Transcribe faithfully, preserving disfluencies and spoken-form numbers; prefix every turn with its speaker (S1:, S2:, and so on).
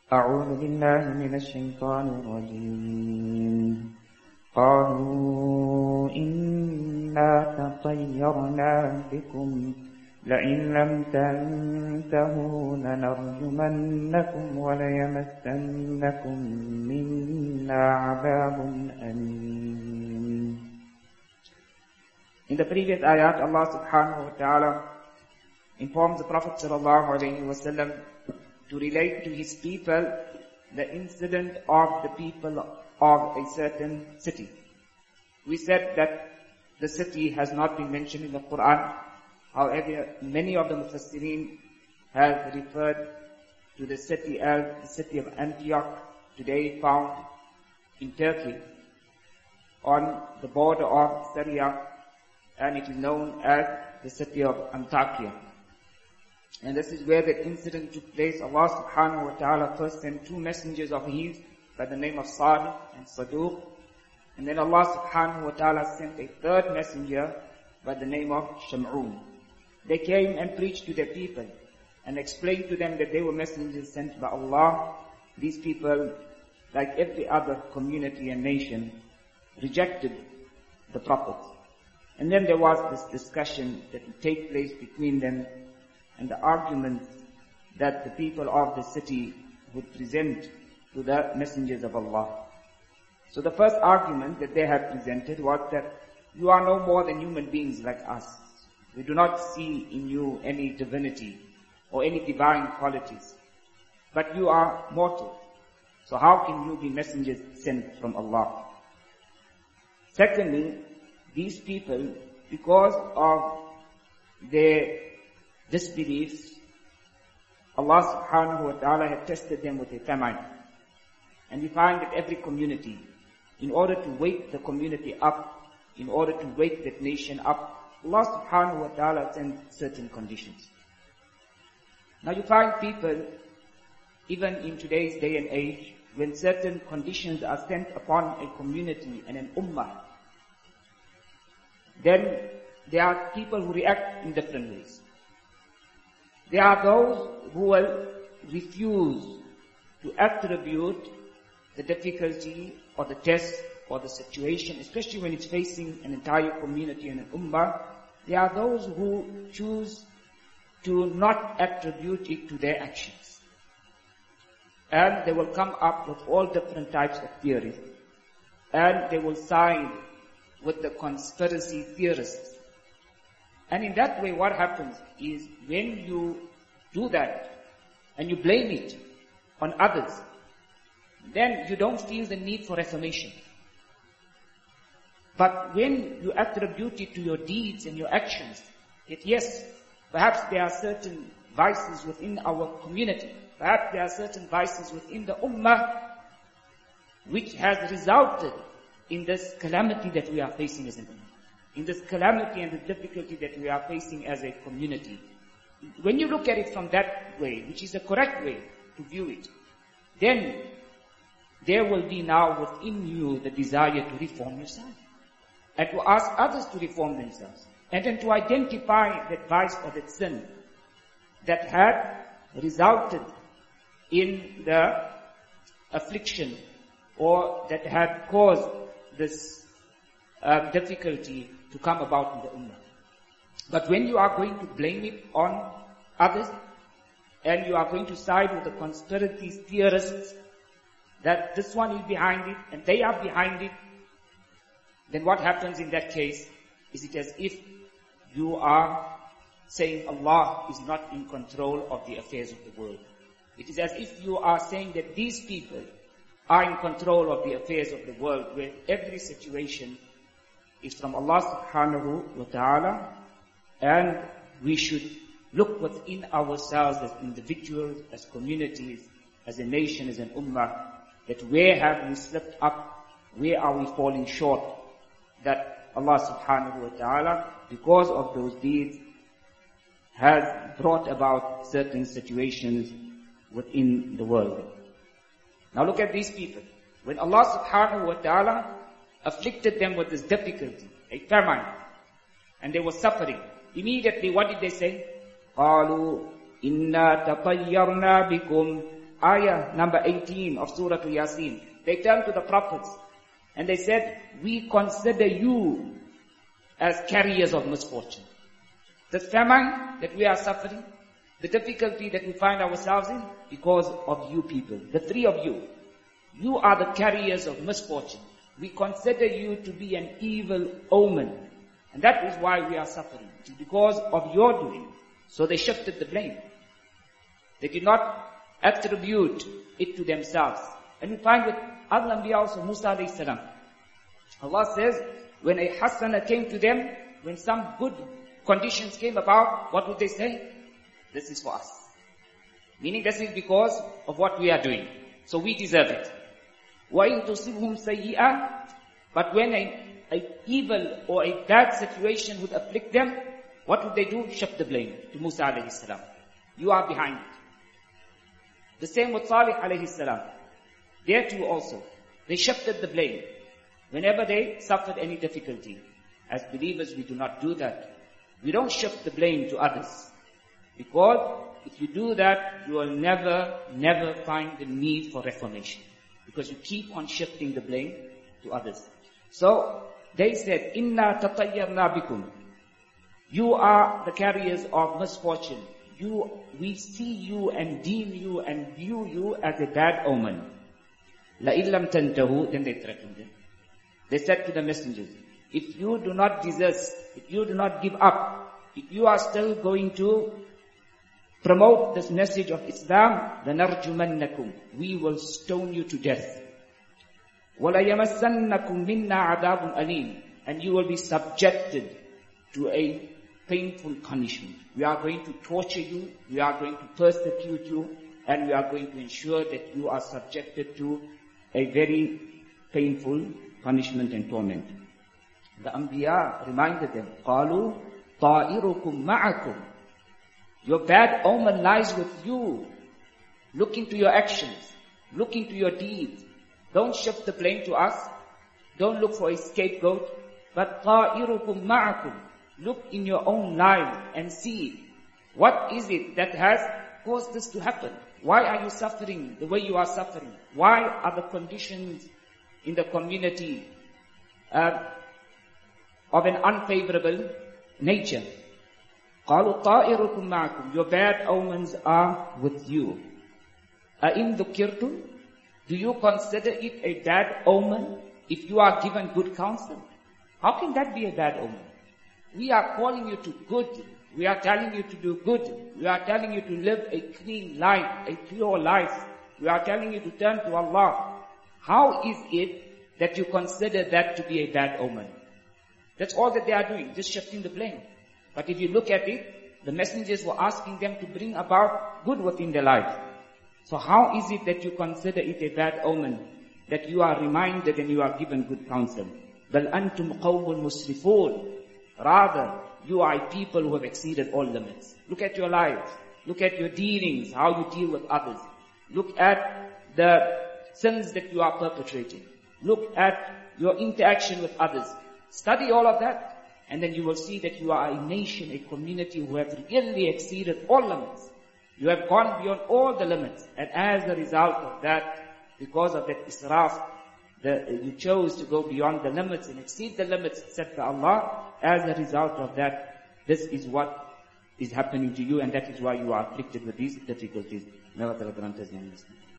S1: أعوذ بالله من الشيطان الرجيم قالوا إنا تطيرنا بكم لئن لم تنتهوا لنرجمنكم وليمسنكم منا عذاب أليم. In the previous ayat, Allah subhanahu wa ta'ala informs the Prophet sallallahu alayhi wa sallam to relate to his people the incident of the people of a certain city. We said that the city has not been mentioned in the Quran. However, many of the Mufassirin have referred to the city as the city of Antioch, today found in Turkey, on the border of Syria, and it is known as the city of Antakya. And this is where the incident took place. Allah subhanahu wa ta'ala first sent two messengers of his by the name of Salih and Saduq. And then Allah subhanahu wa ta'ala sent a third messenger by the name of Sham'un. They came and preached to their people and explained to them that they were messengers sent by Allah. These people, like every other community and nation, rejected the prophets. And then there was this discussion that would take place between them, and the arguments that the people of the city would present to the messengers of Allah. So the first argument that they had presented was that you are no more than human beings like us. We do not see in you any divinity or any divine qualities, but you are mortal. So how can you be messengers sent from Allah? Secondly, these people, because of their disbeliefs, Allah subhanahu wa ta'ala had tested them with a famine. And we find that every community, in order to wake the community up, in order to wake that nation up, Allah subhanahu wa ta'ala sends certain conditions. Now you find people, even in today's day and age, when certain conditions are sent upon a community and an ummah, then there are people who react in different ways. There are those who will refuse to attribute the difficulty or the test or the situation, especially when it's facing an entire community and an ummah. There are those who choose to not attribute it to their actions. And they will come up with all different types of theories. And they will side with the conspiracy theorists. And in that way, what happens is when you do that and you blame it on others, then you don't feel the need for reformation. But when you attribute it to your deeds and your actions, that yes, perhaps there are certain vices within our community, perhaps there are certain vices within the ummah, which has resulted in this calamity that we are facing as an ummah, in this calamity and the difficulty that we are facing as a community. When you look at it from that way, which is the correct way to view it, then there will be now within you the desire to reform yourself, and to ask others to reform themselves, and then to identify that vice or that sin that had resulted in the affliction or that had caused this uh, difficulty to come about in the ummah. But when you are going to blame it on others, and you are going to side with the conspiracy theorists, that this one is behind it and they are behind it, then what happens in that case is it as if you are saying Allah is not in control of the affairs of the world. It is as if you are saying that these people are in control of the affairs of the world, where every situation is from Allah subhanahu wa ta'ala, and we should look within ourselves as individuals, as communities, as a nation, as an ummah, that where have we slipped up, where are we falling short, that Allah subhanahu wa ta'ala, because of those deeds, has brought about certain situations within the world. Now look at these people. When Allah subhanahu wa ta'ala afflicted them with this difficulty, a famine, and they were suffering, immediately what did they say? قَالُوا إِنَّا تَطَيَّرْنَا بِكُمْ ayah number eighteen of Surah Yasin. They turned to the prophets and they said, we consider you as carriers of misfortune. The famine that we are suffering, the difficulty that we find ourselves in, because of you people, the three of you. You are the carriers of misfortune. We consider you to be an evil omen. And that is why we are suffering. It is because of your doing. So they shifted the blame. They did not attribute it to themselves. And we find with other Anbiya also, Musa alayhi salam. Allah says, when a hasana came to them, when some good conditions came about, what would they say? This is for us. Meaning this is because of what we are doing. So we deserve it. وَإِن تُصِبْهُمْ سَيِّئًا. But when a, a evil or a bad situation would afflict them, what would they do? Shift the blame to Musa alayhi salam. You are behind it. The same with Salih alayhi salam. There too also, they shifted the blame whenever they suffered any difficulty. As believers, we do not do that. We don't shift the blame to others. Because if you do that, you will never, never find the need for reformation. Because you keep on shifting the blame to others. So, they said, Inna tatayyarna bikum. You are the carriers of misfortune. You, we see you and deem you and view you as a bad omen. La illam tantahu, then they threatened them. They said to the messengers, if you do not desist, if you do not give up, if you are still going to promote this message of Islam, لَنَرْجُمَنَّكُمْ. We will stone you to death. وَلَيَمَسَّنَّكُمْ مِنَّا عَذَابٌ أَلِيمٌ. And you will be subjected to a painful punishment. We are going to torture you, we are going to persecute you, and we are going to ensure that you are subjected to a very painful punishment and torment. The Anbiya reminded them, قَالُوا طَائِرُكُمْ مَعَكُمْ. Your bad omen lies with you. Look into your actions. Look into your deeds. Don't shift the blame to us. Don't look for a scapegoat. But طَائِرُكُمْ مَعَكُمْ. Look in your own lives and see what is it that has caused this to happen. Why are you suffering the way you are suffering? Why are the conditions in the community uh, of an unfavorable nature? قَالُوا طَائِرُكُمْ مَعَكُمْ. Your bad omens are with you. أَإِن ذُكِرْتُمْ. Do you consider it a bad omen if you are given good counsel? How can that be a bad omen? We are calling you to good. We are telling you to do good. We are telling you to live a clean life, a pure life. We are telling you to turn to Allah. How is it that you consider that to be a bad omen? That's all that they are doing, just shifting the blame. But if you look at it, the messengers were asking them to bring about good within their life. So how is it that you consider it a bad omen, that you are reminded and you are given good counsel? بَلْ أَنْتُمْ قَوْمٌ مُسْرِفُونَ. Rather, you are a people who have exceeded all limits. Look at your lives. Look at your dealings, how you deal with others. Look at the sins that you are perpetrating. Look at your interaction with others. Study all of that, and then you will see that you are a nation, a community who have really exceeded all limits. You have gone beyond all the limits, and as a result of that, because of that israf, the, you chose to go beyond the limits and exceed the limits set by Allah. As a result of that, this is what is happening to you, and that is why you are afflicted with these difficulties. May Allah grant us the understanding.